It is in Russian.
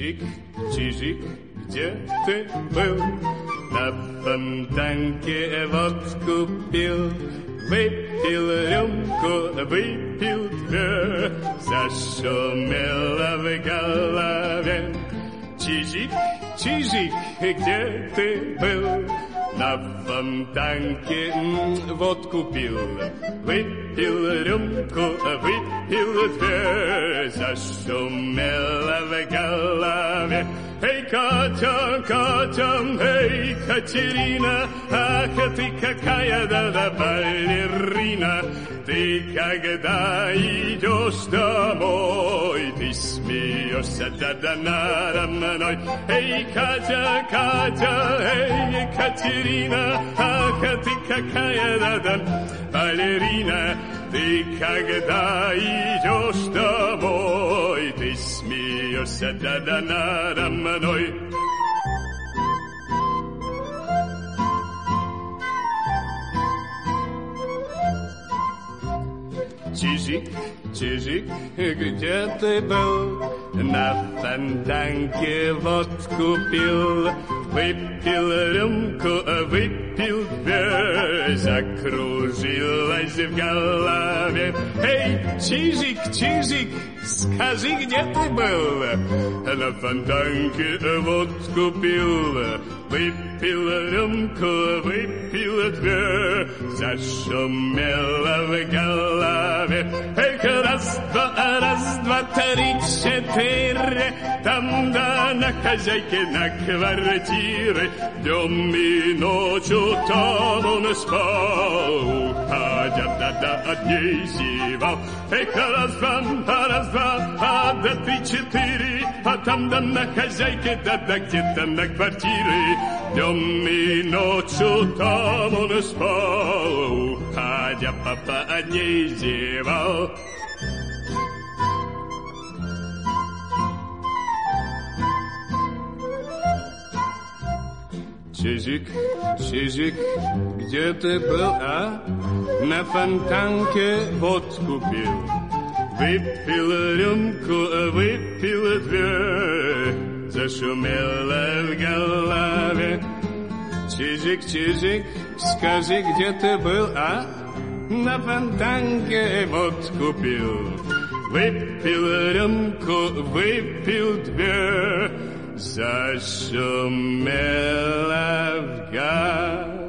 Чижик, Чижик, где ты был? На фонтанке водку пил, выпил рюмку, выпил две, зашумело в голове. Чижик, Чижик, где ты был? На фонтанке водку пил, выпил рюмку, выпил две, зашумело в голове. Эй, Катя, Катя, эй, Катерина, ах, ты какая да балерина. Ты когда идешь домой, ты смеешься да надо мной. Эй, Катя, Катя, эй, Катерина, ах, ты какая да балерина. Ты когда идешь домой, ты смеешься да надо мной. Чижик, Чижик, где ты был? На фонтанке водку пил, выпил рюмку, выпил две, закружилась в голове. Эй, Чижик, Чижик, скажи, где ты был? На фонтанке водку пил, выпил рюмку, выпил две, зашумело в голове. Эх, раз, два, три, четыре, там да на хозяйке на квартире. Днем и ночью там он спал, уходя да от ней зевал. Эх, раз, два, да три, четыре, а там да на хозяйке, да где-то на квартире. Днем и ночью там он спал, уходя папа от ней зевал. Чижик, Чижик, где ты был, а? На фонтанке водку пил, выпил рюмку, выпил две, зашумело в голове. Чижик, Чижик, скажи, где ты был, а? На фонтанке водку пил, выпил рюмку, выпил две, зашумело в голове.